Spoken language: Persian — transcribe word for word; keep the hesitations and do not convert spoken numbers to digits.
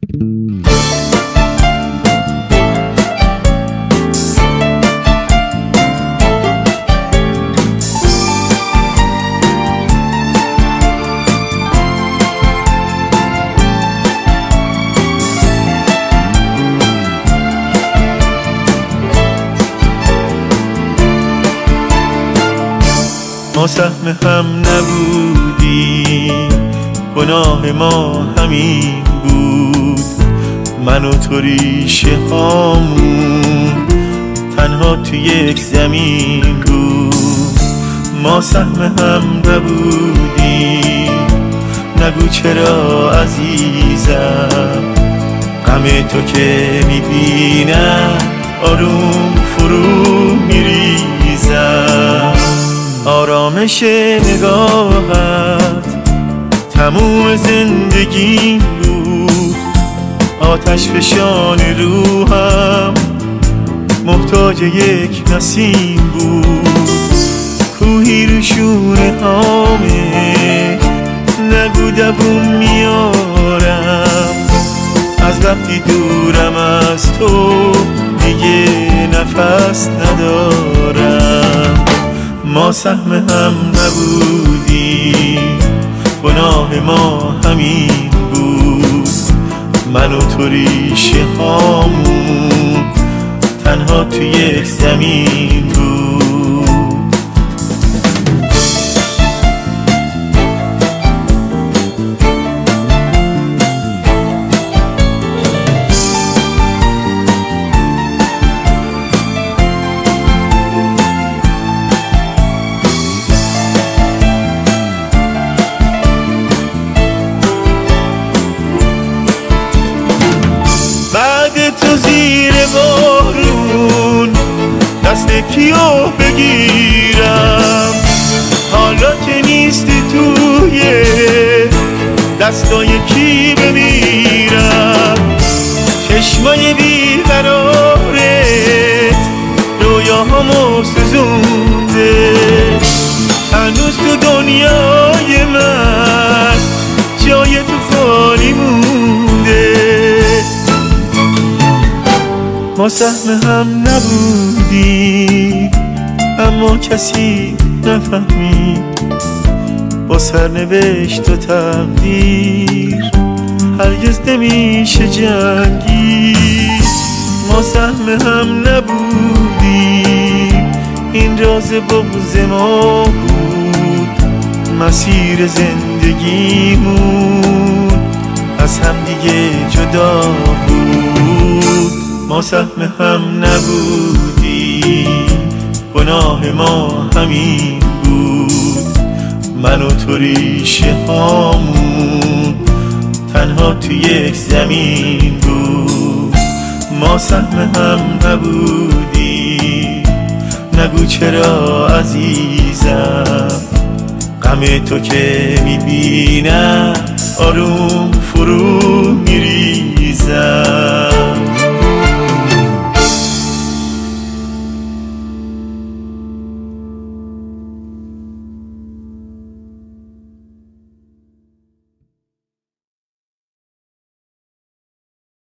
ما سهم هم نبودیم، گناه ما همین بود، من و تو ریشه هامون تنها تو یک زمین بود. ما سهم هم نبودیم، نگو چرا عزیزم، غم تو که میبینم آروم فرو میریزم. آرامش نگاهت تموم زندگی بود، آتش فشان روحم محتاج یک نسیم بود. کوهی رو شونه هامه نگو دووم میارم، از وقتی دورم از تو دیگه نفس ندارم. ما سهم هم نبودیم، گناه ما همین بود، من و تو ریشه هامون تنها تو یک زمین بود. تو زیر بارون دست کیو بگیرم، حالا که نیستی توی دستای کی بمیرم. چشمای بیقرارت رویاهامو سوزونده، هنوز تو دنیای من جای تو خالی مونده. ما سهم هم نبودیم، اما کسی نفهمید، با سرنوشت و تقدیر هرگز نمیشه جنگید. ما سهم هم نبودیم، این راز بغض ما بود، مسیر زندگیمون از هم دیگه جدا بود. ما سهم هم نبودیم، گناه ما همین بود، من و تو ریشه هامون تنها تو یک زمین بود. ما سهم هم نبودیم، نگو چرا عزیزم، غم تو که میبینم آروم فرو میریزم.